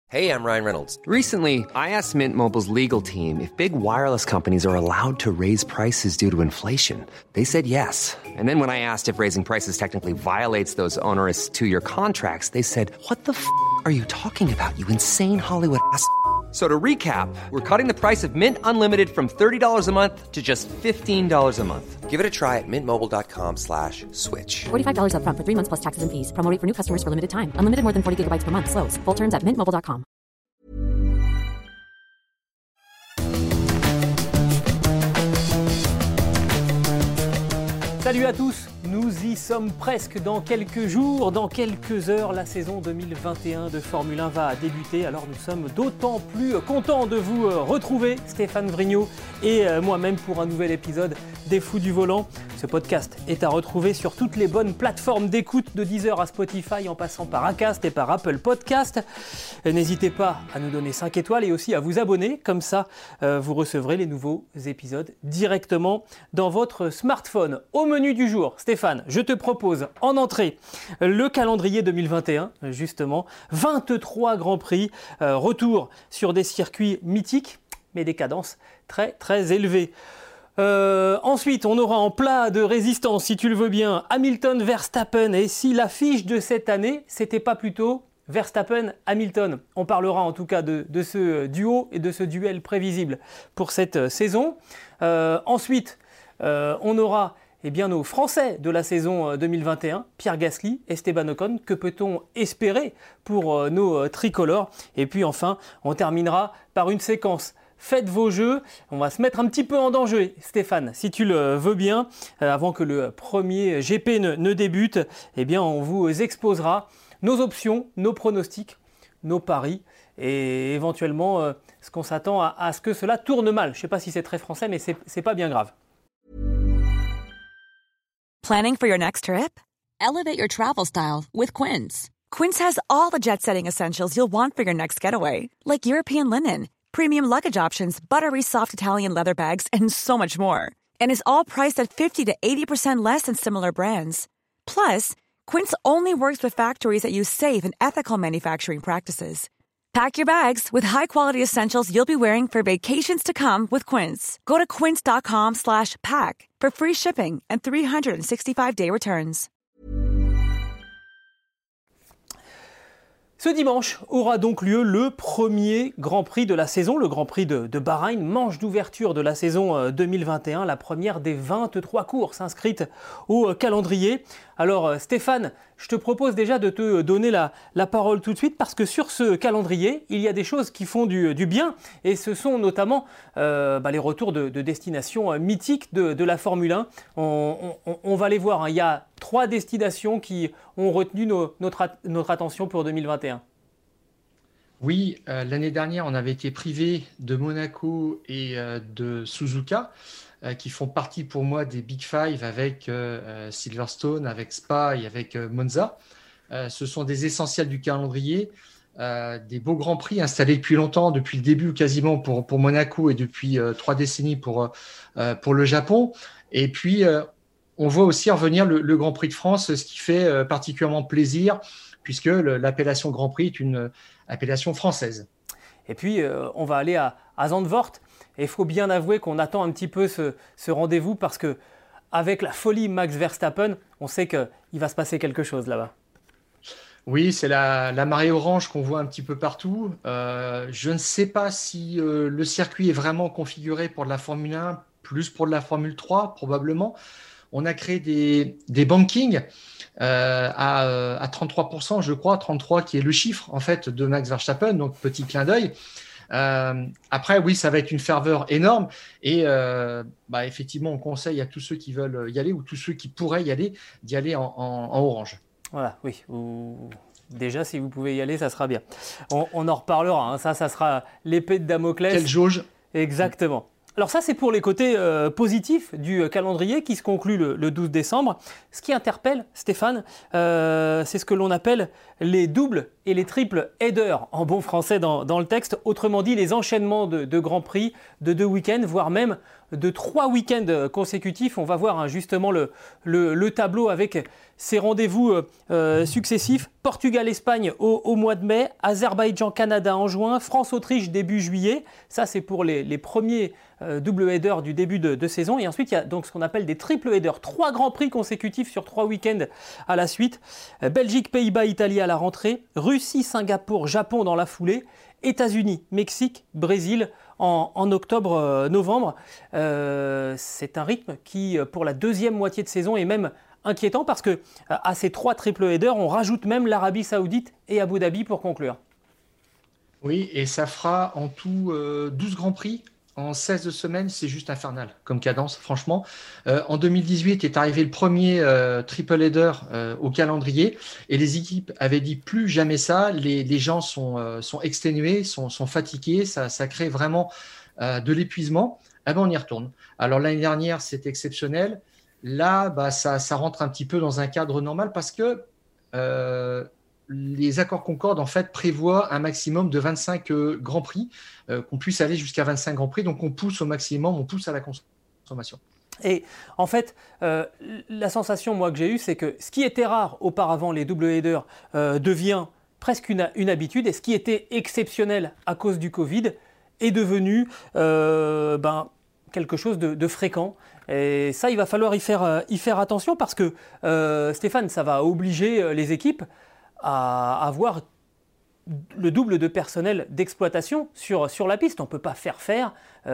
Hey, I'm Ryan Reynolds. Recently, I asked Mint Mobile's legal team if big wireless companies are allowed to raise prices due to inflation. They said yes. And then when I asked if raising prices technically violates those onerous two-year contracts, they said, "What the f*** are you talking about, you insane Hollywood ass?" So to recap, we're cutting the price of Mint Unlimited from $30 a month to just $15 a month. Give it a try at mintmobile.com/switch. $45 up front for 3 months plus taxes and fees. Promo rate for new customers for limited time. Unlimited more than 40 gigabytes per month. Slows full terms at mintmobile.com. Salut à tous, nous y sommes presque. Dans quelques jours, dans quelques heures, la saison 2021 de Formule 1 va débuter. Alors nous sommes d'autant plus contents de vous retrouver, Stéphane Vrignot et moi-même, pour un nouvel épisode des Fous du Volant. Ce podcast est à retrouver sur toutes les bonnes plateformes d'écoute, de Deezer à Spotify en passant par Acast et par Apple Podcast. N'hésitez pas à nous donner 5 étoiles et aussi à vous abonner, comme ça vous recevrez les nouveaux épisodes directement dans votre smartphone. Au menu du jour, Stéphane, je te propose en entrée le calendrier 2021, justement, 23 Grands Prix, retour sur des circuits mythiques, mais des cadences très très élevées. Ensuite, on aura en plat de résistance, si tu le veux bien, Hamilton, Verstappen. Et si l'affiche de cette année, c'était pas plutôt Verstappen-Hamilton? On parlera en tout cas de ce duo et de ce duel prévisible pour cette saison. Ensuite, on aura nos Français de la saison 2021, Pierre Gasly, Esteban Ocon. Que peut-on espérer pour nos tricolores? Et puis enfin, on terminera par une séquence. Faites vos jeux, on va se mettre un petit peu en danger, Stéphane, si tu le veux bien. Avant que le premier GP ne débute, on vous exposera nos options, nos pronostics, nos paris et éventuellement ce qu'on s'attend à ce que cela tourne mal. Je ne sais pas si c'est très français, mais c'est pas bien grave. Planning for your next trip? Elevate your travel style with Quince. Quince has all the jet-setting essentials you'll want for your next getaway, like European linen, premium luggage options, buttery soft Italian leather bags, and so much more. And is all priced at 50 to 80% less than similar brands. Plus, Quince only works with factories that use safe and ethical manufacturing practices. Pack your bags with high-quality essentials you'll be wearing for vacations to come with Quince. Go to quince.com/pack for free shipping and 365-day returns. Ce dimanche aura donc lieu le premier Grand Prix de la saison, le Grand Prix de Bahreïn, manche d'ouverture de la saison 2021, la première des 23 courses inscrites au calendrier. Alors Stéphane, je te propose déjà de te donner la parole tout de suite parce que sur ce calendrier, il y a des choses qui font du bien et ce sont notamment les retours de destinations mythiques de la Formule 1. On va les voir, hein. Il y a 3 destinations qui ont retenu notre attention pour 2021. Oui, l'année dernière, on avait été privé de Monaco et de Suzuka, qui font partie pour moi des Big Five avec Silverstone, avec Spa et avec Monza. Ce sont des essentiels du calendrier, des beaux grands prix installés depuis longtemps, depuis le début quasiment pour Monaco et depuis 3 décennies pour le Japon. Et puis, on voit aussi revenir le Grand Prix de France, ce qui fait particulièrement plaisir puisque l'appellation Grand Prix est une appellation française. Et puis, on va aller à Zandvoort. Et il faut bien avouer qu'on attend un petit peu ce rendez-vous parce que avec la folie Max Verstappen, on sait qu'il va se passer quelque chose là-bas. Oui, c'est la marée orange qu'on voit un petit peu partout. Je ne sais pas si le circuit est vraiment configuré pour de la Formule 1, plus pour de la Formule 3 probablement. On a créé des bankings à 33%, je crois, 33 qui est le chiffre en fait de Max Verstappen, donc petit clin d'œil. Après, oui, ça va être une ferveur énorme et effectivement, on conseille à tous ceux qui veulent y aller ou tous ceux qui pourraient y aller d'y aller en orange. Voilà, oui. Déjà, si vous pouvez y aller, ça sera bien. On en reparlera. Hein. Ça sera l'épée de Damoclès. Quelle jauge. Exactement. Alors ça, c'est pour les côtés positifs du calendrier qui se conclut le 12 décembre. Ce qui interpelle, Stéphane, c'est ce que l'on appelle les doubles et les triples headers, en bon français dans le texte, autrement dit les enchaînements de Grands Prix, de 2 week-ends, voire même de 3 week-ends consécutifs. On va voir justement le tableau avec ces rendez-vous successifs. Portugal-Espagne au mois de mai, Azerbaïdjan-Canada en juin, France-Autriche début juillet. Ça, c'est pour les premiers double headers du début de saison. Et ensuite, il y a donc ce qu'on appelle des triple headers. 3 Grands Prix consécutifs sur 3 week-ends à la suite. Belgique, Pays-Bas, Italie à la rentrée. Russie, Singapour, Japon dans la foulée. États-Unis, Mexique, Brésil en octobre-novembre. C'est un rythme qui, pour la deuxième moitié de saison, est même inquiétant parce que à ces 3 triple headers, on rajoute même l'Arabie Saoudite et Abu Dhabi pour conclure. Oui, et ça fera en tout 12 Grands Prix en 16 semaines. C'est juste infernal comme cadence, franchement. En 2018 est arrivé le premier triple header au calendrier et les équipes avaient dit plus jamais ça. Les gens sont exténués, sont fatigués, ça crée vraiment de l'épuisement. Ah ben, on y retourne. Alors l'année dernière, c'était exceptionnel. Là, ça rentre un petit peu dans un cadre normal parce que les accords Concorde en fait prévoient un maximum de 25 Grands Prix, qu'on puisse aller jusqu'à 25 Grands Prix. Donc on pousse au maximum, on pousse à la consommation. Et en fait, la sensation moi que j'ai eue, c'est que ce qui était rare auparavant, les double headers, devient presque une habitude, et ce qui était exceptionnel à cause du Covid est devenu quelque chose de fréquent. Et ça, il va falloir y faire attention parce que, Stéphane, ça va obliger les équipes à avoir le double de personnel d'exploitation sur la piste. On ne peut pas faire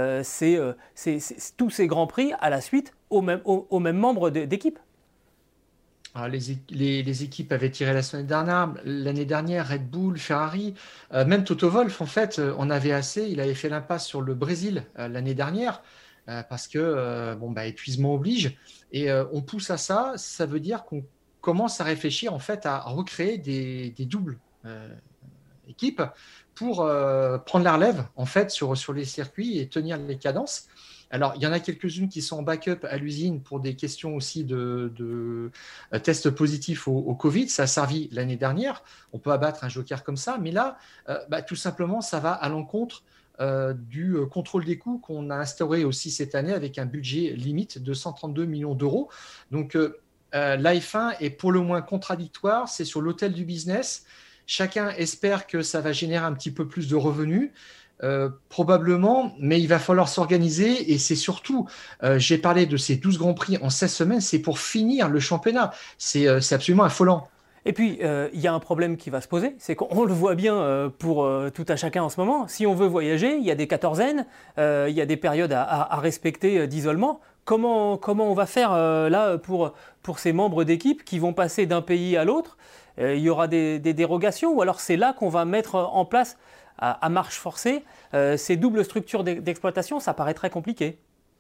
tous ces Grands Prix à la suite aux mêmes membres d'équipe. Alors les équipes avaient tiré l'année dernière, Red Bull, Ferrari, même Toto Wolff, en fait, on avait assez. Il avait fait l'impasse sur le Brésil l'année dernière. Parce que épuisement oblige et on pousse à ça. Ça veut dire qu'on commence à réfléchir en fait à recréer des doubles équipes pour prendre la relève en fait sur les circuits et tenir les cadences. Alors il y en a quelques-unes qui sont en backup à l'usine pour des questions aussi de tests positifs au Covid. Ça a servi l'année dernière. On peut abattre un joker comme ça, mais là tout simplement ça va à l'encontre du contrôle des coûts qu'on a instauré aussi cette année avec un budget limite de 132 millions d'euros. Donc la F1 est pour le moins contradictoire, c'est sur l'autel du business. Chacun espère que ça va générer un petit peu plus de revenus, probablement, mais il va falloir s'organiser et c'est surtout, j'ai parlé de ces 12 Grands Prix en 16 semaines, c'est pour finir le championnat. C'est absolument affolant. Et puis, il y a un problème qui va se poser, c'est qu'on le voit bien pour tout à chacun en ce moment. Si on veut voyager, il y a des quatorzaines, il y a des périodes à respecter d'isolement. Comment on va faire là pour ces membres d'équipe qui vont passer d'un pays à l'autre? Il y aura des dérogations ou alors c'est là qu'on va mettre en place à marche forcée ces doubles structures d'exploitation? Ça paraît très compliqué.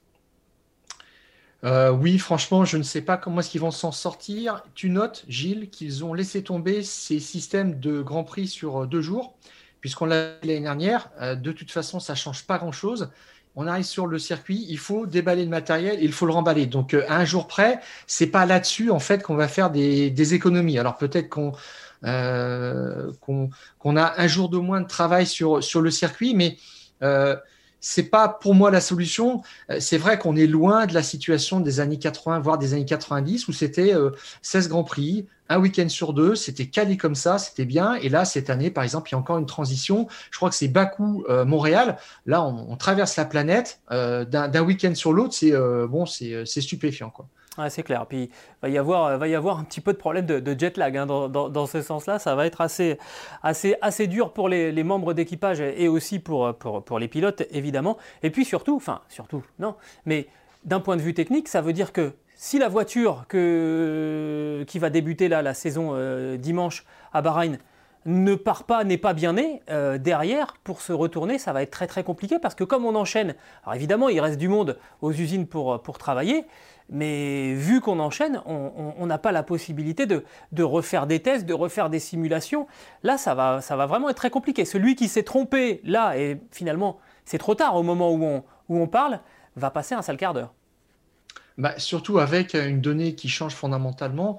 Oui, franchement, je ne sais pas comment est-ce qu'ils vont s'en sortir. Tu notes, Gilles, qu'ils ont laissé tomber ces systèmes de Grand Prix sur 2 jours, puisqu'on l'a vu l'année dernière. De toute façon, ça ne change pas grand-chose. On arrive sur le circuit, il faut déballer le matériel et il faut le remballer. Donc, à un jour près, c'est pas là-dessus en fait qu'on va faire des économies. Alors peut-être qu'on a un jour de moins de travail sur le circuit, mais c'est pas pour moi la solution. C'est vrai qu'on est loin de la situation des années 80, voire des années 90, où c'était 16 Grands Prix, un week-end sur 2, c'était calé comme ça, c'était bien. Et là, cette année, par exemple, il y a encore une transition. Je crois que c'est Bakou-Montréal. Là, on traverse la planète d'un week-end sur l'autre. C'est stupéfiant, quoi. Ouais, c'est clair. Puis va y avoir un petit peu de problème de jet lag dans ce sens-là. Ça va être assez dur pour les membres d'équipage et aussi pour les pilotes, évidemment. Et puis surtout, non, mais d'un point de vue technique, ça veut dire que si la voiture qui va débuter là, la saison dimanche à Bahreïn n'est pas bien née, derrière, pour se retourner, ça va être très très compliqué parce que comme on enchaîne, alors évidemment il reste du monde aux usines pour travailler, mais vu qu'on enchaîne, on n'a pas la possibilité de refaire des tests, de refaire des simulations. Là, ça va vraiment être très compliqué. Celui qui s'est trompé là, et finalement c'est trop tard au moment où on parle, va passer un sale quart d'heure. Surtout avec une donnée qui change fondamentalement,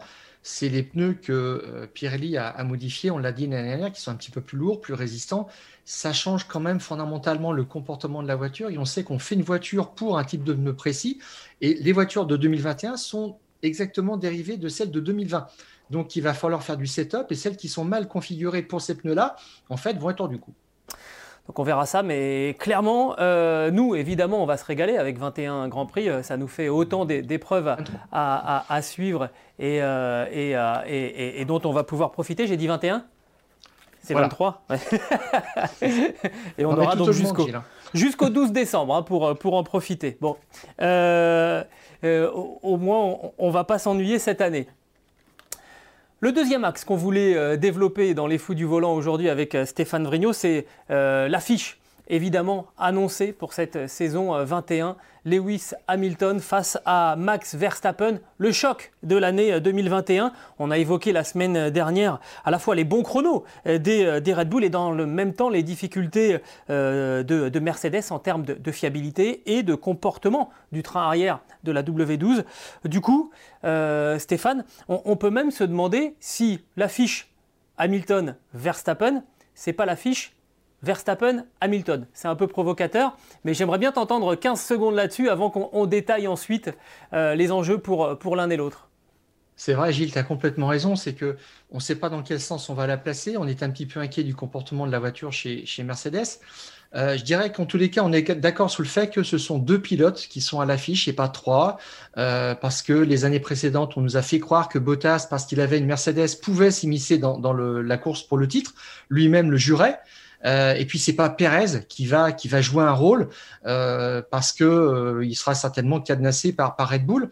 c'est les pneus que Pirelli a modifiés, on l'a dit l'année dernière, qui sont un petit peu plus lourds, plus résistants. Ça change quand même fondamentalement le comportement de la voiture et on sait qu'on fait une voiture pour un type de pneu précis et les voitures de 2021 sont exactement dérivées de celles de 2020. Donc, il va falloir faire du setup et celles qui sont mal configurées pour ces pneus-là, en fait, vont être hors du coup. Donc on verra ça, mais clairement, nous, évidemment, on va se régaler avec 21 Grands Prix. Ça nous fait autant d'épreuves à suivre et dont on va pouvoir profiter. J'ai dit 21 ? C'est voilà. 23. Et on aura donc jusqu'au 12 décembre pour en profiter. Bon, au moins, on ne va pas s'ennuyer cette année. Le deuxième axe qu'on voulait développer dans les fous du volant aujourd'hui avec Stéphane Vrignot, c'est l'affiche évidemment annoncée pour cette saison 21. Lewis Hamilton face à Max Verstappen, le choc de l'année 2021. On a évoqué la semaine dernière à la fois les bons chronos des Red Bull et dans le même temps les difficultés de Mercedes en termes de fiabilité et de comportement du train arrière de la W12. Du coup, Stéphane, on peut même se demander si l'affiche Hamilton-Verstappen, c'est pas l'affiche Verstappen-Hamilton. C'est un peu provocateur, mais j'aimerais bien t'entendre 15 secondes là-dessus avant qu'on détaille ensuite les enjeux pour l'un et l'autre. C'est vrai, Gilles, tu as complètement raison. C'est qu'on ne sait pas dans quel sens on va la placer. On est un petit peu inquiet du comportement de la voiture chez Mercedes. Je dirais qu'en tous les cas, on est d'accord sur le fait que ce sont 2 pilotes qui sont à l'affiche et pas 3, parce que les années précédentes, on nous a fait croire que Bottas, parce qu'il avait une Mercedes, pouvait s'immiscer dans la course pour le titre. Lui-même le jurait. Et puis c'est pas Pérez qui va jouer un rôle parce que il sera certainement cadenassé par Red Bull.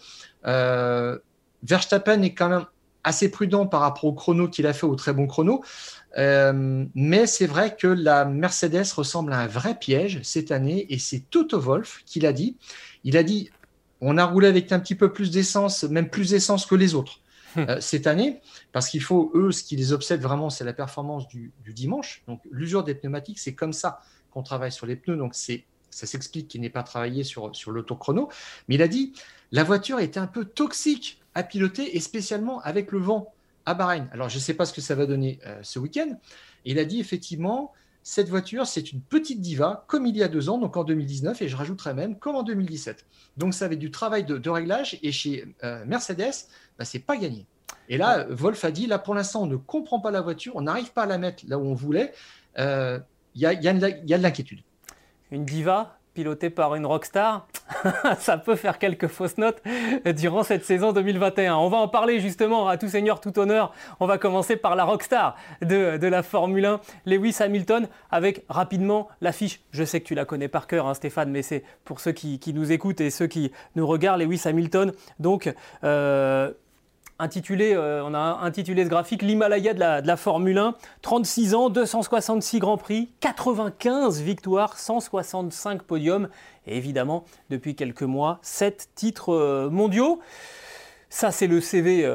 Verstappen est quand même assez prudent par rapport au chrono qu'il a fait, au très bon chrono. Mais c'est vrai que la Mercedes ressemble à un vrai piège cette année et c'est Toto Wolff qui l'a dit. Il a dit on a roulé avec un petit peu plus d'essence, même plus d'essence que les autres. Cette année, parce qu'il faut, eux, ce qui les obsède vraiment, c'est la performance du dimanche. Donc, l'usure des pneumatiques, c'est comme ça qu'on travaille sur les pneus. Donc, ça s'explique qu'il n'ait pas travaillé sur l'autochrono. Mais il a dit, la voiture était un peu toxique à piloter, et spécialement avec le vent à Bahreïn. Alors, je ne sais pas ce que ça va donner ce week-end. Et il a dit, effectivement, cette voiture, c'est une petite diva, comme il y a 2 ans, donc en 2019, et je rajouterais même, comme en 2017. Donc, ça avait du travail de réglage, et chez Mercedes, c'est pas gagné. Et là, Wolff a dit, là, pour l'instant, on ne comprend pas la voiture, on n'arrive pas à la mettre là où on voulait. Il y a de l'inquiétude. Une diva pilotée par une rockstar, ça peut faire quelques fausses notes durant cette saison 2021. On va en parler justement à tout seigneur, tout honneur. On va commencer par la rockstar de la Formule 1, Lewis Hamilton, avec rapidement l'affiche. Je sais que tu la connais par cœur, Stéphane, mais c'est pour ceux qui nous écoutent et ceux qui nous regardent. Lewis Hamilton, donc on a intitulé ce graphique l'Himalaya de la Formule 1, 36 ans, 266 Grands Prix, 95 victoires, 165 podiums et évidemment depuis quelques mois 7 titres mondiaux. Ça c'est le CV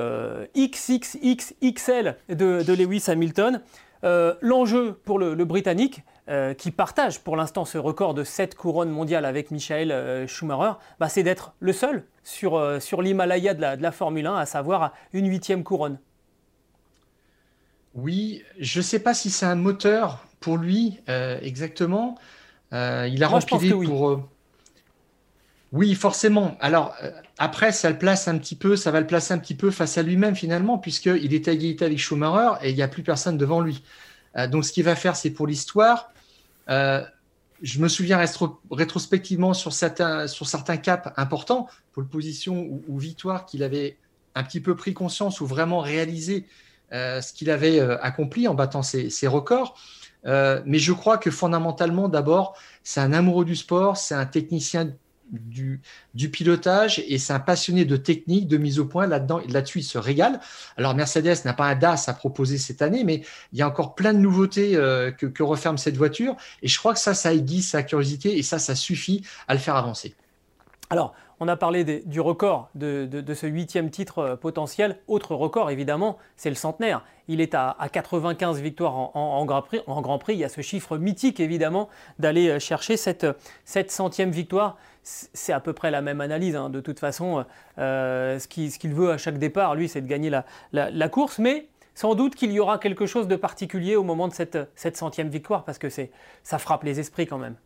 XXXXL de Lewis Hamilton. L'enjeu pour le Britannique, qui partage pour l'instant ce record de 7 couronnes mondiales avec Michael Schumacher, c'est d'être le seul sur l'Himalaya de la Formule 1, à savoir une 8e couronne. Oui, je ne sais pas si c'est un moteur pour lui exactement. Il a rempli pour... Oui, forcément. Alors, après, ça va le placer un petit peu face à lui-même finalement, puisqu'il est à égalité avec Schumacher et il n'y a plus personne devant lui. Donc, ce qu'il va faire, c'est pour l'histoire. Je me souviens rétrospectivement sur certains caps importants, pole position ou victoire, qu'il avait un petit peu pris conscience ou vraiment réalisé ce qu'il avait accompli en battant ses records. Mais je crois que fondamentalement, d'abord, c'est un amoureux du sport, c'est un technicien du pilotage et c'est un passionné de technique, de mise au point. Là-dessus, il se régale. Alors, Mercedes n'a pas un DAS à proposer cette année, mais il y a encore plein de nouveautés que referme cette voiture. Et je crois que ça aiguise sa curiosité et ça suffit à le faire avancer. Alors, On a parlé du record de ce 8e titre potentiel. Autre record, évidemment, c'est le centenaire. Il est à 95 victoires en Grand Prix. Il y a ce chiffre mythique, évidemment, d'aller chercher cette 100e victoire. C'est à peu près la même analyse. Hein. De toute façon, ce qu'il veut à chaque départ, lui, c'est de gagner la course. Mais sans doute qu'il y aura quelque chose de particulier au moment de cette 100e victoire, parce que ça frappe les esprits quand même.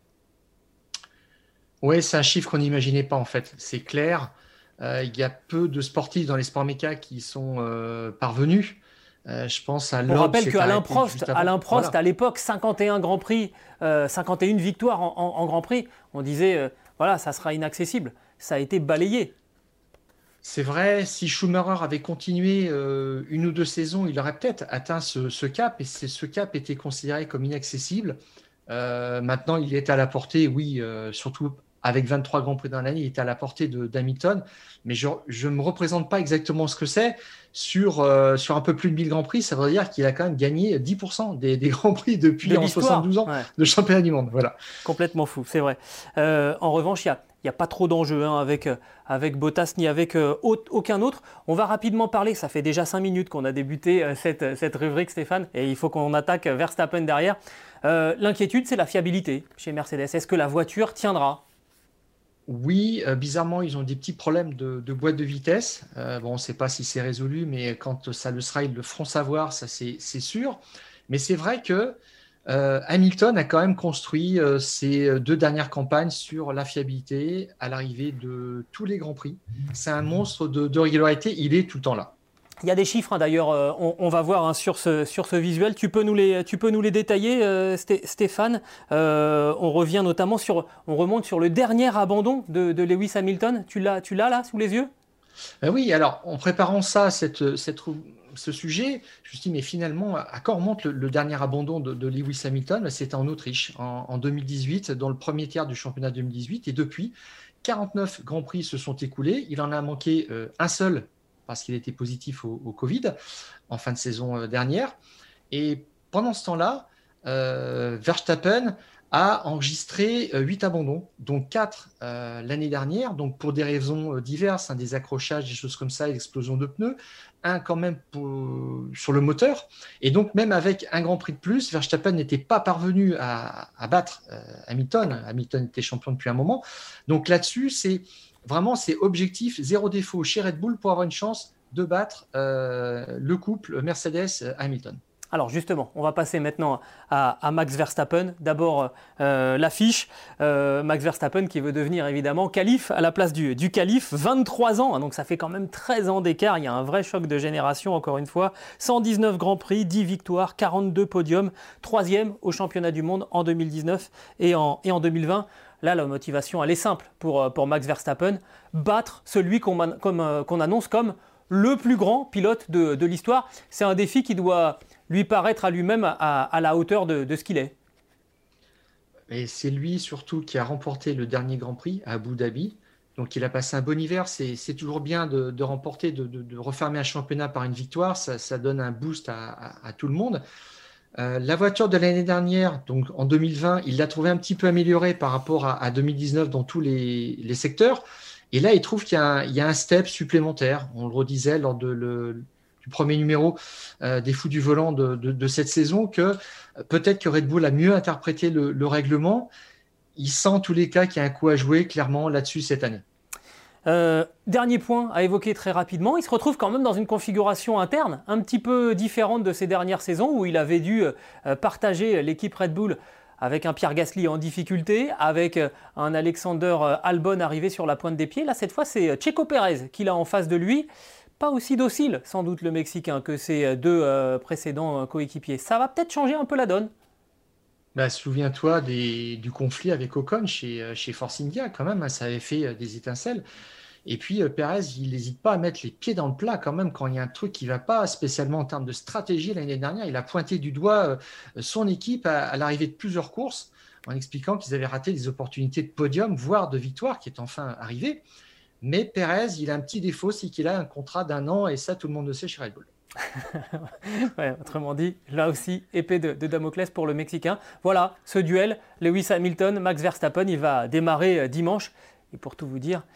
Oui, c'est un chiffre qu'on n'imaginait pas en fait, c'est clair. Il y a peu de sportifs dans les sports méca qui sont parvenus. Je pense à On rappelle qu'Alain Prost, voilà. à l'époque, 51 Grands Prix, 51 victoires en Grand Prix, on disait, voilà, ça sera inaccessible. Ça a été balayé. C'est vrai, si Schumacher avait continué une ou deux saisons, il aurait peut-être atteint ce cap, et ce cap était considéré comme inaccessible. Maintenant, il est à la portée, oui, surtout avec 23 Grands Prix dans l'année, il est à la portée d'Hamilton, mais je ne me représente pas exactement ce que c'est. Sur un peu plus de 1000 Grands Prix, ça veut dire qu'il a quand même gagné 10% des Grands Prix depuis 72 ans de championnat du monde. Voilà. Complètement fou, c'est vrai. En revanche, il n'y a pas trop d'enjeux avec Bottas ni avec aucun autre. On va rapidement parler, ça fait déjà 5 minutes qu'on a débuté cette rubrique, Stéphane, et il faut qu'on attaque Verstappen derrière. L'inquiétude, c'est la fiabilité chez Mercedes. Est-ce que la voiture tiendra ? Oui, bizarrement, ils ont des petits problèmes de boîte de vitesse. On ne sait pas si c'est résolu, mais quand ça le sera, ils le feront savoir, ça c'est sûr. Mais c'est vrai que Hamilton a quand même construit ses 2 dernières campagnes sur la fiabilité à l'arrivée de tous les Grands Prix. C'est un monstre de régularité, il est tout le temps là. Il y a des chiffres d'ailleurs, on va voir sur ce visuel. Tu peux nous les détailler, Stéphane. On remonte sur le dernier abandon de Lewis Hamilton. Tu l'as là sous les yeux ? Oui, alors en préparant ça, ce sujet, je me suis dit, mais finalement, à quand remonte le dernier abandon de Lewis Hamilton ? C'était en Autriche, en 2018, dans le premier tiers du championnat 2018. Et depuis, 49 Grands Prix se sont écoulés. Il en a manqué un seul, parce qu'il était positif au Covid en fin de saison dernière. Et pendant ce temps-là, Verstappen a enregistré 8 abandons, dont 4 l'année dernière, donc pour des raisons diverses, des accrochages, des choses comme ça, des explosions de pneus, un quand même sur le moteur. Et donc même avec un Grand Prix de plus, Verstappen n'était pas parvenu à battre Hamilton. Hamilton était champion depuis un moment. Donc là-dessus, c'est objectif, 0 défaut chez Red Bull pour avoir une chance de battre le couple Mercedes-Hamilton. Alors justement, on va passer maintenant à Max Verstappen. D'abord, l'affiche. Max Verstappen qui veut devenir évidemment calife à la place du calife. 23 ans, hein, donc ça fait quand même 13 ans d'écart. Il y a un vrai choc de génération, encore une fois. 119 Grands Prix, 10 victoires, 42 podiums. 3e au championnat du monde en 2019 et en 2020. Là, la motivation, elle est simple pour Max Verstappen. Battre celui qu'on annonce comme le plus grand pilote de l'histoire. C'est un défi qui doit lui paraître à lui-même à la hauteur de ce qu'il est. Et c'est lui surtout qui a remporté le dernier Grand Prix à Abu Dhabi. Donc il a passé un bon hiver. C'est toujours bien de remporter, de refermer un championnat par une victoire. Ça donne un boost à tout le monde. La voiture de l'année dernière, donc en 2020, il l'a trouvée un petit peu améliorée par rapport à 2019 dans tous les secteurs. Et là, il trouve qu'il y a un step supplémentaire. On le redisait lors du premier numéro des Fous du Volant de cette saison, que peut-être que Red Bull a mieux interprété le règlement. Il sent en tous les cas qu'il y a un coup à jouer clairement là-dessus cette année. Dernier point à évoquer très rapidement, il se retrouve quand même dans une configuration interne un petit peu différente de ces dernières saisons où il avait dû partager l'équipe Red Bull avec un Pierre Gasly en difficulté, avec un Alexander Albon arrivé sur la pointe des pieds. Là, cette fois, c'est Checo Pérez qu'il a en face de lui. Pas aussi docile, sans doute, le Mexicain que ses 2 précédents coéquipiers. Ça va peut-être changer un peu la donne. Souviens-toi du conflit avec Ocon chez Force India, quand même, ça avait fait des étincelles. Et puis Pérez, il n'hésite pas à mettre les pieds dans le plat quand même quand il y a un truc qui ne va pas, spécialement en termes de stratégie. L'année dernière, il a pointé du doigt son équipe à l'arrivée de plusieurs courses en expliquant qu'ils avaient raté des opportunités de podium, voire de victoire qui est enfin arrivée. Mais Pérez, il a un petit défaut, c'est qu'il a un contrat d'1 an et ça, tout le monde le sait chez Red Bull. Ouais, autrement dit, là aussi, épée de Damoclès pour le Mexicain. Voilà, ce duel, Lewis Hamilton, Max Verstappen, il va démarrer dimanche. Et pour tout vous dire,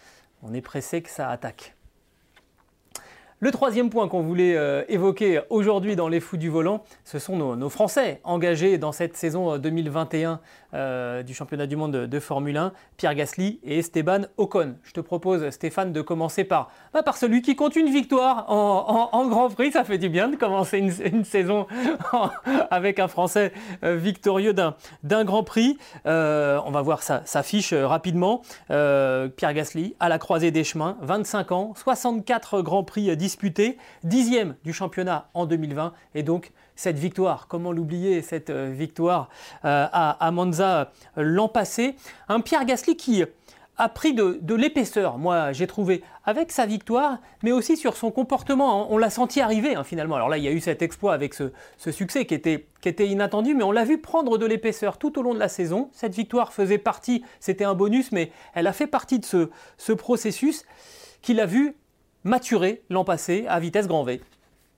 On est pressé que ça attaque. Le troisième point qu'on voulait évoquer aujourd'hui dans les fous du volant, ce sont nos Français engagés dans cette saison 2021 du championnat du monde de Formule 1, Pierre Gasly et Esteban Ocon. Je te propose, Stéphane, de commencer par celui qui compte une victoire en Grand Prix. Ça fait du bien de commencer une saison avec un Français victorieux d'un Grand Prix. On va voir sa fiche rapidement. Pierre Gasly, à la croisée des chemins, 25 ans, 64 Grands Prix disputés, 10e du championnat en 2020 et donc cette victoire, comment l'oublier, cette victoire à Monza l'an passé. Un Pierre Gasly qui a pris de l'épaisseur, moi j'ai trouvé, avec sa victoire, mais aussi sur son comportement. On l'a senti arriver finalement. Alors là, il y a eu cet exploit avec ce succès qui était inattendu, mais on l'a vu prendre de l'épaisseur tout au long de la saison. Cette victoire faisait partie, c'était un bonus, mais elle a fait partie de ce processus qu'il a vu maturer l'an passé à vitesse grand V.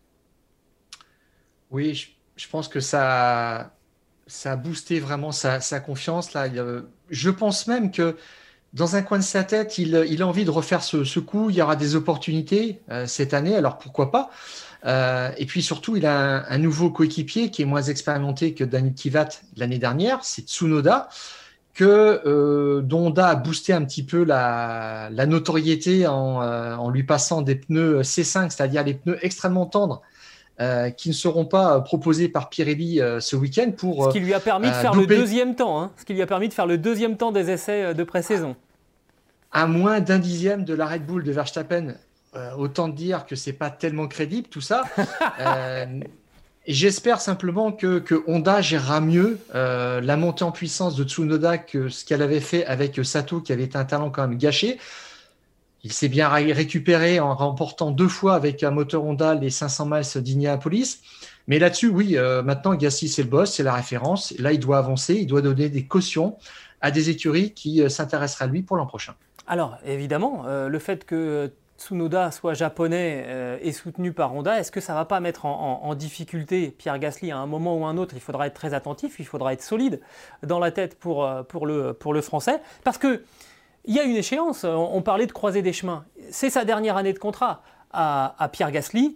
Oui, je pense que ça a boosté vraiment sa confiance. Là. Je pense même que dans un coin de sa tête, il a envie de refaire ce coup. Il y aura des opportunités cette année, alors pourquoi pas. Et puis surtout, il a un nouveau coéquipier qui est moins expérimenté que Daniil Kvyat l'année dernière, c'est Tsunoda, dont Honda a boosté un petit peu la notoriété en lui passant des pneus C5, c'est-à-dire les pneus extrêmement tendres, qui ne seront pas proposés par Pirelli ce week-end pour ce qui lui a permis de faire le deuxième temps, ce qui lui a permis de faire le deuxième temps des essais de pré-saison. À moins d'un dixième de la Red Bull de Verstappen, autant dire que c'est pas tellement crédible tout ça. Et j'espère simplement que Honda gérera mieux la montée en puissance de Tsunoda que ce qu'elle avait fait avec Sato, qui avait été un talent quand même gâché. Il s'est bien récupéré en remportant 2 fois avec un moteur Honda les 500 miles d'Indianapolis. Mais là-dessus, oui, maintenant, Gasly, c'est le boss, c'est la référence. Là, il doit avancer, il doit donner des cautions à des écuries qui s'intéresseraient à lui pour l'an prochain. Alors, évidemment, le fait que Tsunoda soit japonais et soutenu par Honda, est-ce que ça ne va pas mettre en difficulté Pierre Gasly à un moment ou un autre? Il faudra être très attentif, il faudra être solide dans la tête pour le Français. Parce que il y a une échéance, on parlait de croiser des chemins. C'est sa dernière année de contrat à Pierre Gasly.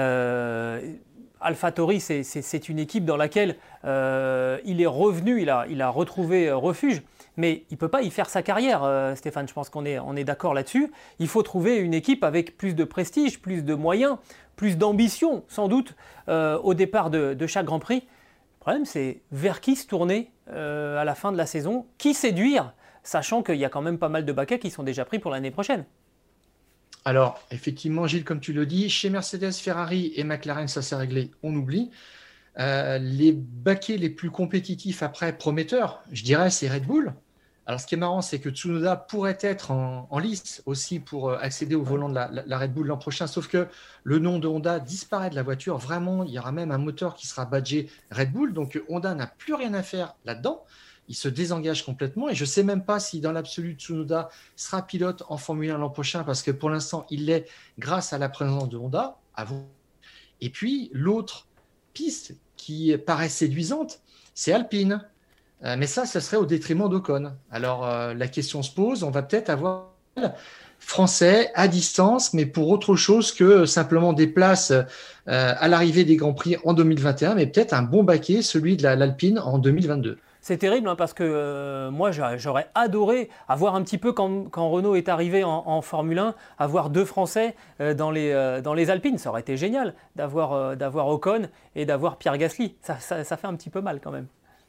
AlphaTauri, c'est une équipe dans laquelle il est revenu, il a retrouvé refuge. Mais il ne peut pas y faire sa carrière, Stéphane, je pense qu'on est d'accord là-dessus. Il faut trouver une équipe avec plus de prestige, plus de moyens, plus d'ambition, sans doute, au départ de chaque Grand Prix. Le problème, c'est vers qui se tourner à la fin de la saison, qui séduire, sachant qu'il y a quand même pas mal de baquets qui sont déjà pris pour l'année prochaine. Alors, effectivement, Gilles, comme tu le dis, chez Mercedes, Ferrari et McLaren, ça s'est réglé, on oublie. Les baquets les plus compétitifs après prometteurs, je dirais, c'est Red Bull. Alors, ce qui est marrant, c'est que Tsunoda pourrait être en lice aussi pour accéder au volant de la Red Bull l'an prochain, sauf que le nom de Honda disparaît de la voiture. Vraiment, il y aura même un moteur qui sera badgé Red Bull, donc Honda n'a plus rien à faire là-dedans. Il se désengage complètement et je ne sais même pas si dans l'absolu Tsunoda sera pilote en Formule 1 l'an prochain parce que pour l'instant, il l'est grâce à la présence de Honda. Et puis, l'autre piste qui paraît séduisante, c'est Alpine. Mais ça serait au détriment d'Ocon. Alors, la question se pose, on va peut-être avoir Français à distance, mais pour autre chose que simplement des places à l'arrivée des Grands Prix en 2021, mais peut-être un bon baquet, celui de l'Alpine en 2022. C'est terrible parce que moi j'aurais adoré avoir un petit peu quand Renault est arrivé en Formule 1, avoir 2 Français dans les Alpines. Ça aurait été génial d'avoir Ocon et d'avoir Pierre Gasly. Ça fait un petit peu mal quand même.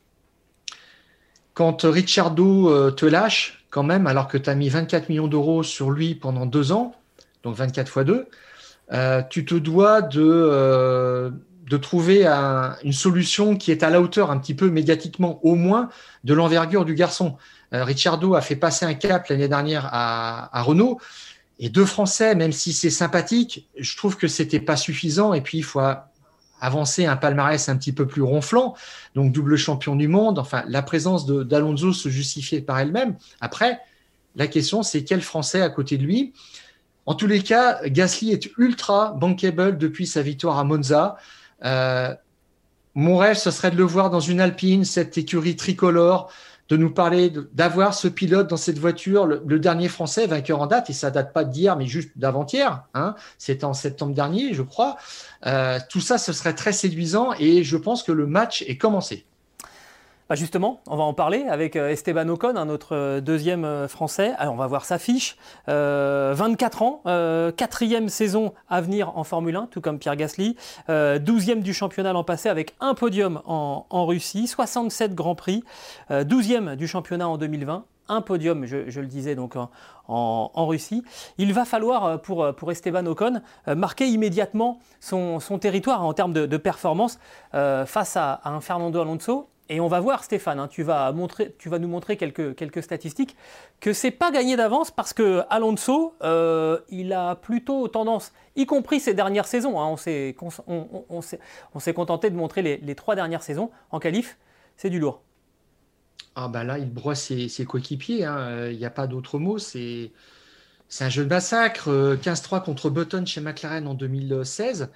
Quand Ricciardo te lâche quand même, alors que tu as mis 24 millions d'euros sur lui pendant 2 ans, donc 24 x 2, tu te dois de trouver une solution qui est à la hauteur un petit peu médiatiquement, au moins de l'envergure du garçon. Ricciardo a fait passer un cap l'année dernière à Renault, et 2 Français, même si c'est sympathique, je trouve que c'était pas suffisant, et puis il faut avancer un palmarès un petit peu plus ronflant, donc double champion du monde, enfin la présence d'Alonso se justifiait par elle-même. Après, la question c'est quel Français à côté de lui. En tous les cas, Gasly est ultra bankable depuis sa victoire à Monza. Mon rêve, ce serait de le voir dans une Alpine, cette écurie tricolore, de nous parler, d'avoir ce pilote dans cette voiture, le dernier Français vainqueur en date, et ça date pas d'hier, mais juste d'avant-hier. Hein, c'était en septembre dernier, je crois. Tout ça, ce serait très séduisant, et je pense que le match est commencé. Justement, on va en parler avec Esteban Ocon, notre deuxième Français. Alors, on va voir sa fiche. 24 ans, 4e saison à venir en Formule 1, tout comme Pierre Gasly. 12e du championnat l'an passé avec un podium en Russie, 67 Grands Prix. 12e du championnat en 2020. Un podium, je le disais, donc en Russie. Il va falloir, pour Esteban Ocon, marquer immédiatement son territoire en termes de performance face à un Fernando Alonso. Et on va voir, Stéphane, hein, tu vas nous montrer quelques statistiques, que c'est pas gagné d'avance parce que Alonso, il a plutôt tendance, y compris ces dernières saisons, hein, on s'est contenté de montrer les 3 dernières saisons en qualif, c'est du lourd. Ah bah là, il broie ses coéquipiers, hein. Il n'y a pas d'autre mot, c'est un jeu de massacre. 15-3 contre Button chez McLaren en 2016.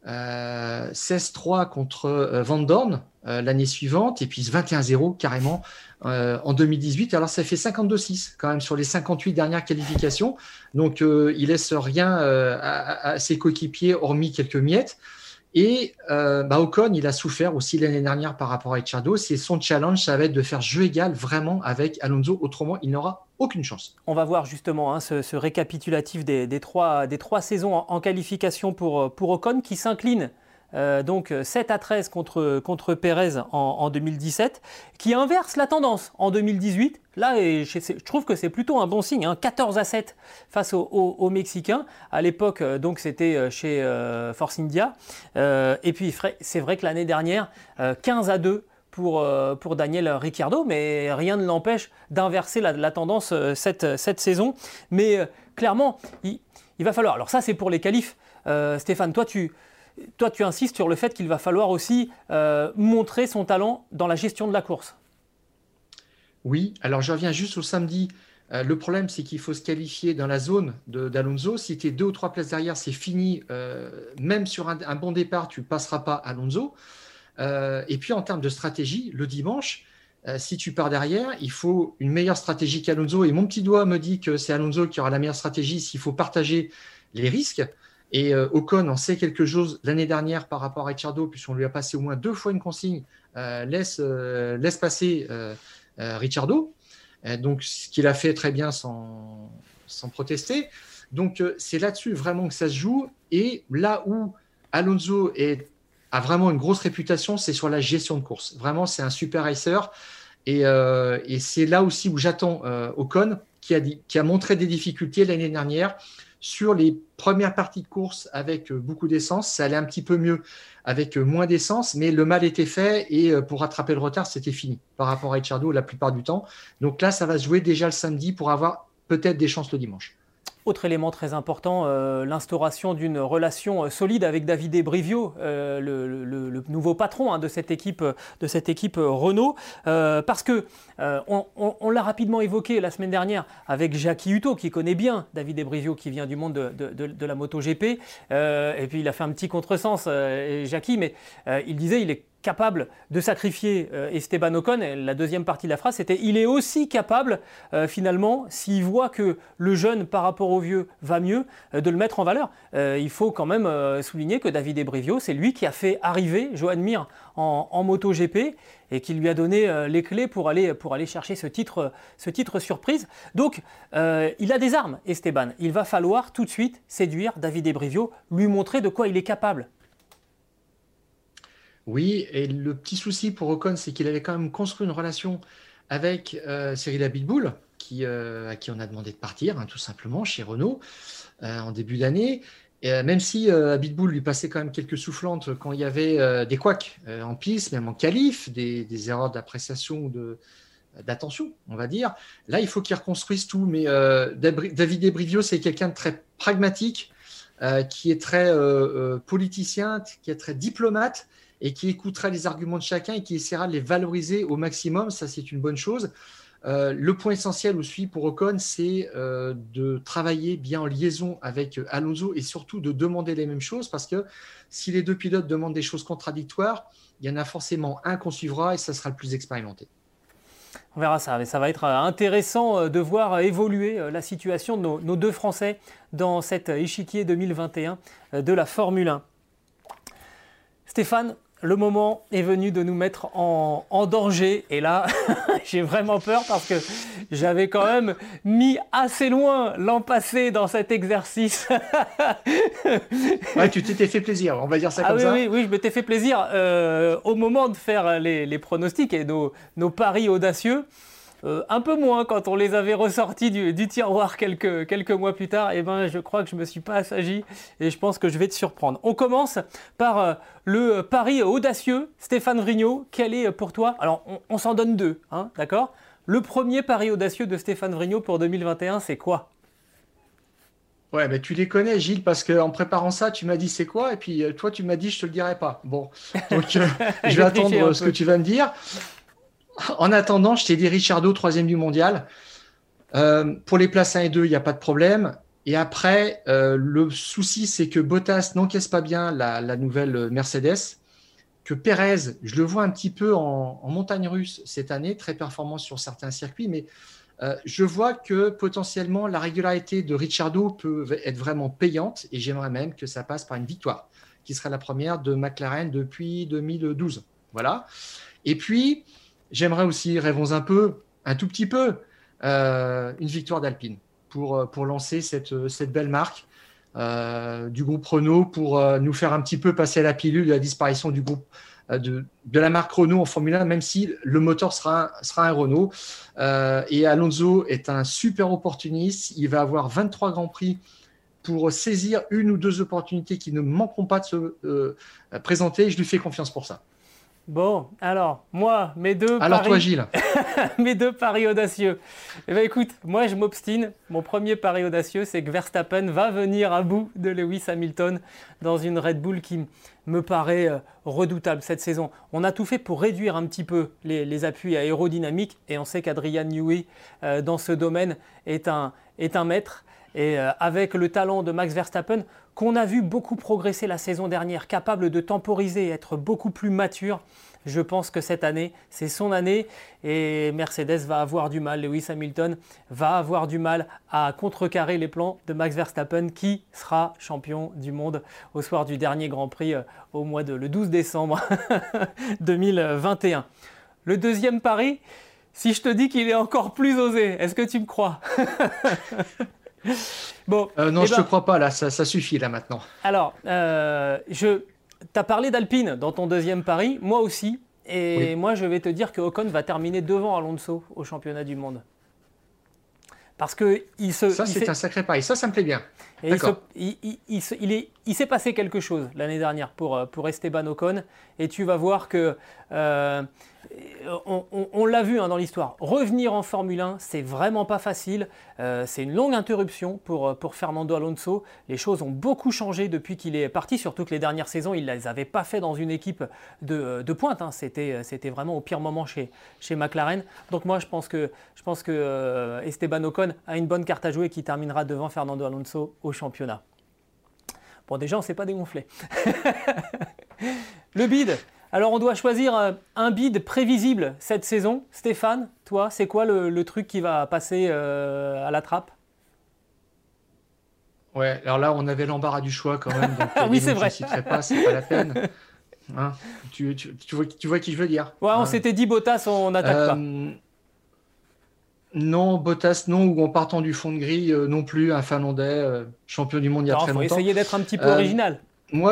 16-3 contre Van Dorn l'année suivante, et puis 21-0 carrément en 2018. Alors ça fait 52-6 quand même sur les 58 dernières qualifications, donc il laisse rien à ses coéquipiers hormis quelques miettes. Et Ocon, il a souffert aussi l'année dernière par rapport à Ricciardo. C'est son challenge, ça va être de faire jeu égal vraiment avec Alonso, autrement il n'aura aucune chance. On va voir justement ce récapitulatif des trois saisons en qualification pour Ocon, qui s'incline donc 7-13 contre Pérez en 2017, qui inverse la tendance en 2018. Là, je trouve que c'est plutôt un bon signe, hein, 14-7 face aux Mexicains. À l'époque, donc c'était chez Force India. Et puis c'est vrai que l'année dernière, 15-2 pour Daniel Ricciardo, mais rien ne l'empêche d'inverser la tendance cette saison. Mais clairement, il va falloir. Alors ça, c'est pour les qualifs. Stéphane, toi, tu insistes sur le fait qu'il va falloir aussi montrer son talent dans la gestion de la course. Oui, alors je reviens juste au samedi. Le problème, c'est qu'il faut se qualifier dans la zone d'Alonso. Si tu es 2 ou 3 places derrière, c'est fini. Même sur un bon départ, tu ne passeras pas Alonso. Et puis en termes de stratégie, le dimanche, si tu pars derrière, il faut une meilleure stratégie qu'Alonso. Et mon petit doigt me dit que c'est Alonso qui aura la meilleure stratégie s'il faut partager les risques. Et Ocon en sait quelque chose l'année dernière par rapport à Ricciardo, puisqu'on lui a passé au moins 2 fois une consigne, laisse passer Ricciardo. Donc, ce qu'il a fait très bien sans protester. Donc, c'est là-dessus vraiment que ça se joue. Et là où Alonso a vraiment une grosse réputation, c'est sur la gestion de course. Vraiment, c'est un super racer. Et c'est là aussi où j'attends Ocon, qui a montré des difficultés l'année dernière. Sur les premières parties de course avec beaucoup d'essence, ça allait un petit peu mieux avec moins d'essence, mais le mal était fait et pour rattraper le retard, c'était fini par rapport à Ricciardo la plupart du temps. Donc là, ça va se jouer déjà le samedi pour avoir peut-être des chances le dimanche. Autre élément très important, l'instauration d'une relation solide avec Davide Brivio, le nouveau patron de cette équipe Renault, parce que on l'a rapidement évoqué la semaine dernière avec Jackie Hutto, qui connaît bien Davide Brivio, qui vient du monde de la MotoGP, et puis il a fait un petit contresens, Jackie, mais il disait il est capable de sacrifier Esteban Ocon. Et la deuxième partie de la phrase, c'était il est aussi capable, finalement, s'il voit que le jeune par rapport au vieux va mieux, de le mettre en valeur. Il faut quand même souligner que Davide Brivio, c'est lui qui a fait arriver Joan Mir en MotoGP et qui lui a donné les clés pour aller chercher ce titre surprise. Donc, il a des armes, Esteban. Il va falloir tout de suite séduire Davide Brivio, lui montrer de quoi il est capable. Oui, et le petit souci pour Ocon, c'est qu'il avait quand même construit une relation avec Cyril Abiteboul, à qui on a demandé de partir, tout simplement, chez Renault, en début d'année. Même si Abiteboul lui passait quand même quelques soufflantes quand il y avait des couacs en piste, même en qualif, des erreurs d'appréciation ou d'attention, on va dire. Là, il faut qu'il reconstruise tout. Mais Davide Brivio, c'est quelqu'un de très pragmatique, qui est très politicien, qui est très diplomate, et qui écoutera les arguments de chacun et qui essaiera de les valoriser au maximum. Ça, c'est une bonne chose. Le point essentiel aussi pour Ocon, c'est de travailler bien en liaison avec Alonso et surtout de demander les mêmes choses, parce que si les deux pilotes demandent des choses contradictoires, il y en a forcément un qu'on suivra et ça sera le plus expérimenté. On verra ça, mais ça va être intéressant de voir évoluer la situation de nos deux Français dans cet échiquier 2021 de la Formule 1. Stéphane, le moment est venu de nous mettre en danger et là, j'ai vraiment peur parce que j'avais quand même mis assez loin l'an passé dans cet exercice. Ouais, tu t'étais fait plaisir, on va dire ça comme ça. Oui, je m'étais fait plaisir au moment de faire les pronostics et nos paris audacieux. Un peu moins quand on les avait ressortis du tiroir quelques mois plus tard. Et ben, je crois que je ne me suis pas assagi et je pense que je vais te surprendre. On commence par le pari audacieux. Stéphane Vrignot, quel est pour toi? Alors, on s'en donne deux, hein, d'accord? Le premier pari audacieux de Stéphane Vrignot pour 2021, c'est quoi? Ouais, mais tu les connais, Gilles, parce qu'en préparant ça, tu m'as dit c'est quoi? Et puis toi, tu m'as dit je te le dirai pas. Bon, donc je vais attendre ce que tu vas me dire. En attendant, je t'ai dit Ricciardo, 3e du mondial. Pour les places 1 et 2, il n'y a pas de problème. Et après, le souci, c'est que Bottas n'encaisse pas bien la nouvelle Mercedes. Que Pérez, je le vois un petit peu en montagne russe cette année, très performant sur certains circuits. Mais je vois que potentiellement, la régularité de Ricciardo peut être vraiment payante. Et j'aimerais même que ça passe par une victoire, qui sera la première de McLaren depuis 2012. Voilà. Et puis, j'aimerais aussi, rêvons un tout petit peu, une victoire d'Alpine pour lancer cette belle marque du groupe Renault, pour nous faire un petit peu passer à la pilule de la disparition du groupe de la marque Renault en Formule 1, même si le moteur sera un Renault. Et Alonso est un super opportuniste. Il va avoir 23 Grands Prix pour saisir une ou deux opportunités qui ne manqueront pas de se présenter. Je lui fais confiance pour ça. Bon, alors, moi, mes deux alors paris... toi, Gilles. Mes deux paris audacieux. Eh bien, écoute, moi, je m'obstine. Mon premier pari audacieux, c'est que Verstappen va venir à bout de Lewis Hamilton dans une Red Bull qui me paraît redoutable cette saison. On a tout fait pour réduire un petit peu les appuis aérodynamiques et on sait qu'Adrian Newey, dans ce domaine, est un maître. Et avec le talent de Max Verstappen, qu'on a vu beaucoup progresser la saison dernière, capable de temporiser et être beaucoup plus mature, je pense que cette année, c'est son année et Mercedes va avoir du mal, Lewis Hamilton va avoir du mal à contrecarrer les plans de Max Verstappen qui sera champion du monde au soir du dernier Grand Prix le 12 décembre 2021. Le deuxième pari, si je te dis qu'il est encore plus osé, est-ce que tu me crois? Bon, non, je ne te crois pas, là, ça suffit là maintenant. Alors, tu as parlé d'Alpine dans ton deuxième pari, moi aussi. Et oui. Moi, je vais te dire que Ocon va terminer devant Alonso au championnat du monde. Parce que c'est un sacré pari, ça me plaît bien. Et il s'est passé quelque chose l'année dernière pour Esteban Ocon. Et tu vas voir que, on l'a vu dans l'histoire, revenir en Formule 1, c'est vraiment pas facile. C'est une longue interruption pour Fernando Alonso. Les choses ont beaucoup changé depuis qu'il est parti, surtout que les dernières saisons, il ne les avait pas fait dans une équipe de pointe. Hein. C'était vraiment au pire moment chez McLaren. Donc moi, je pense que Esteban Ocon a une bonne carte à jouer qui terminera devant Fernando Alonso au championnat. Bon, déjà, on ne s'est pas dégonflé. Le bid. Alors, on doit choisir un bid prévisible cette saison. Stéphane, toi, c'est quoi le truc qui va passer à la trappe? Ouais, alors là, on avait l'embarras du choix quand même. Donc, oui, c'est vrai. Je ne citerai pas, c'est pas la peine. Hein, tu vois qui je veux dire. Ouais, on s'était dit Bottas, on n'attaque pas. Non, Bottas, non, ou en partant du fond de grille, non plus, un Finlandais, champion du monde il y a très longtemps. Il faut essayer d'être un petit peu original. Moi,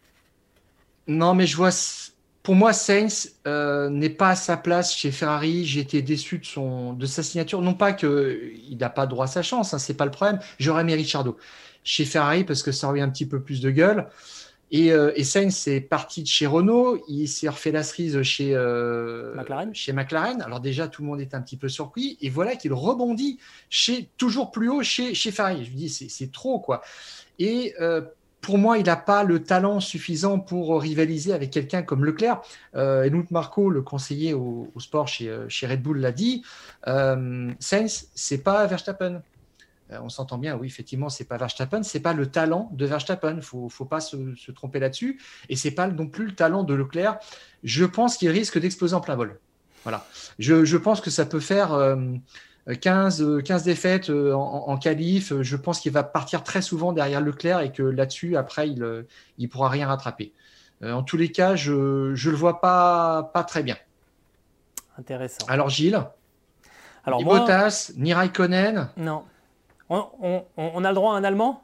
je vois... Pour moi, Sainz n'est pas à sa place chez Ferrari. J'ai été déçu de sa signature. Non pas qu'il n'a pas droit à sa chance, hein, c'est pas le problème. J'aurais aimé Ricciardo chez Ferrari parce que ça aurait eu un petit peu plus de gueule. Et Sainz est parti de chez Renault. Il s'est refait la cerise chez McLaren. Alors déjà, tout le monde est un petit peu surpris. Et voilà qu'il rebondit toujours plus haut chez Ferrari. Je me dis, c'est trop, quoi. Et pour moi, il n'a pas le talent suffisant pour rivaliser avec quelqu'un comme Leclerc. Helmut Marko, le conseiller au sport chez Red Bull, l'a dit. Sainz, c'est pas Verstappen. On s'entend bien, oui, effectivement, c'est pas Verstappen, c'est pas le talent de Verstappen. Faut pas se tromper là-dessus. Et c'est pas non plus le talent de Leclerc. Je pense qu'il risque d'exploser en plein vol. Voilà. Je pense que ça peut faire 15 défaites en qualif. Je pense qu'il va partir très souvent derrière Leclerc et que là-dessus, après, il pourra rien rattraper. En tous les cas, je le vois pas très bien. Intéressant. Alors, Gilles, ni Bottas, ni Raikkonen. Non. On a le droit à un Allemand?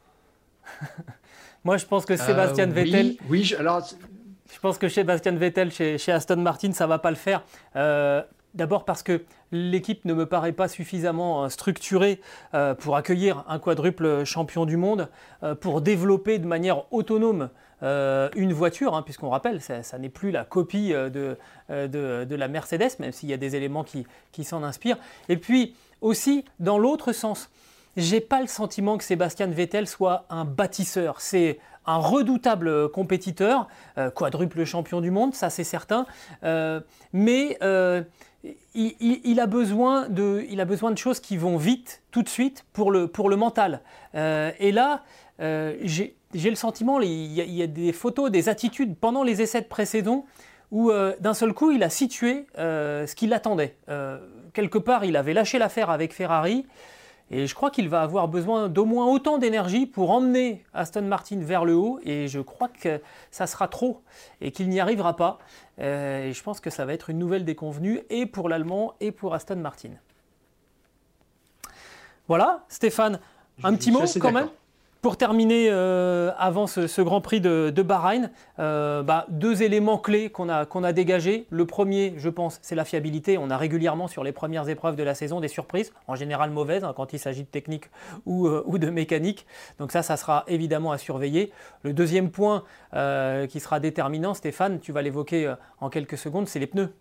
Moi, je pense que Sébastien Vettel. Oui, je pense que Sébastien Vettel chez Aston Martin, ça ne va pas le faire. D'abord parce que l'équipe ne me paraît pas suffisamment structurée pour accueillir un quadruple champion du monde, pour développer de manière autonome une voiture, puisqu'on rappelle, ça n'est plus la copie de la Mercedes, même s'il y a des éléments qui s'en inspirent. Et puis aussi, dans l'autre sens, j'ai pas le sentiment que Sébastien Vettel soit un bâtisseur. C'est un redoutable compétiteur, quadruple champion du monde, ça c'est certain, mais il a besoin de choses qui vont vite, tout de suite, pour le mental. Et là, j'ai le sentiment, il y a des photos, des attitudes pendant les essais de pré-saison où d'un seul coup, il a situé ce qu'il attendait. Quelque part, il avait lâché l'affaire avec Ferrari. Et je crois qu'il va avoir besoin d'au moins autant d'énergie pour emmener Aston Martin vers le haut. Et je crois que ça sera trop et qu'il n'y arrivera pas. Et je pense que ça va être une nouvelle déconvenue et pour l'Allemand et pour Aston Martin. Voilà, Stéphane, un petit mot quand même pour terminer avant ce Grand Prix de Bahreïn. Deux éléments clés qu'on a dégagés. Le premier, je pense, c'est la fiabilité. On a régulièrement sur les premières épreuves de la saison des surprises, en général mauvaises quand il s'agit de technique ou de mécanique. Donc ça sera évidemment à surveiller. Le deuxième point qui sera déterminant, Stéphane, tu vas l'évoquer en quelques secondes, c'est les pneus.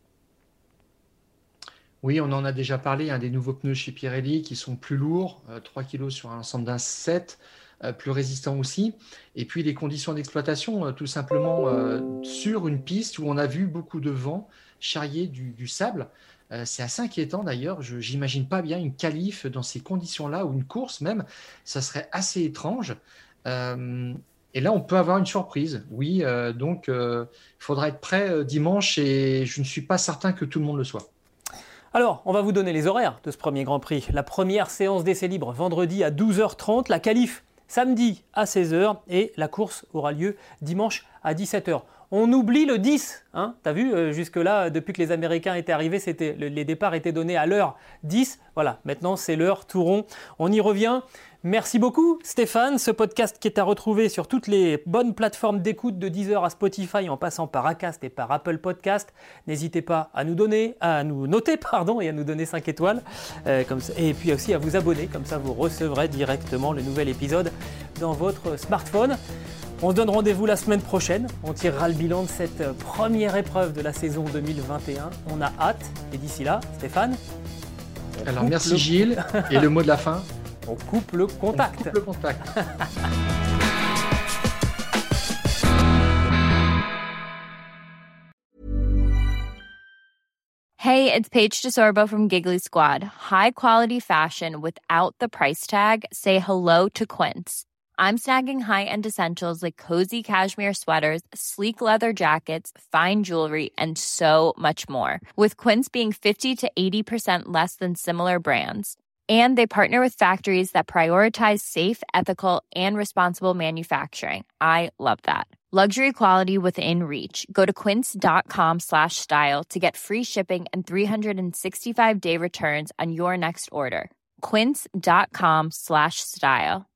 Oui, on en a déjà parlé, des nouveaux pneus chez Pirelli qui sont plus lourds, 3 kg sur un ensemble d'un 7, plus résistants aussi. Et puis les conditions d'exploitation, tout simplement sur une piste où on a vu beaucoup de vent charrier du sable. C'est assez inquiétant d'ailleurs, je n'imagine pas bien une qualif dans ces conditions-là, ou une course même, ça serait assez étrange. Et là, on peut avoir une surprise. Oui, donc il faudra être prêt dimanche et je ne suis pas certain que tout le monde le soit. Alors, on va vous donner les horaires de ce premier Grand Prix. La première séance d'essai libre vendredi à 12h30, la qualif samedi à 16h et la course aura lieu dimanche à 17h. On oublie le 10, t'as vu, jusque-là, depuis que les Américains étaient arrivés, les départs étaient donnés à l'heure 10. Voilà, maintenant c'est l'heure tout rond. On y revient. Merci beaucoup Stéphane, ce podcast qui est à retrouver sur toutes les bonnes plateformes d'écoute de Deezer à Spotify en passant par Acast et par Apple Podcast. N'hésitez pas à nous noter et à nous donner 5 étoiles et puis aussi à vous abonner, comme ça vous recevrez directement le nouvel épisode dans votre smartphone. On se donne rendez-vous la semaine prochaine, on tirera le bilan de cette première épreuve de la saison 2021. On a hâte et d'ici là, Stéphane. Alors merci Gilles et le mot de la fin. On coupe le contact. On coupe le contact. Hey, it's Paige DeSorbo from Giggly Squad. High quality fashion without the price tag. Say hello to Quince. I'm snagging high-end essentials like cozy cashmere sweaters, sleek leather jackets, fine jewelry, and so much more. With Quince being 50 to 80% less than similar brands. And they partner with factories that prioritize safe, ethical, and responsible manufacturing. I love that. Luxury quality within reach. Go to quince.com/style to get free shipping and 365-day returns on your next order. Quince.com/style.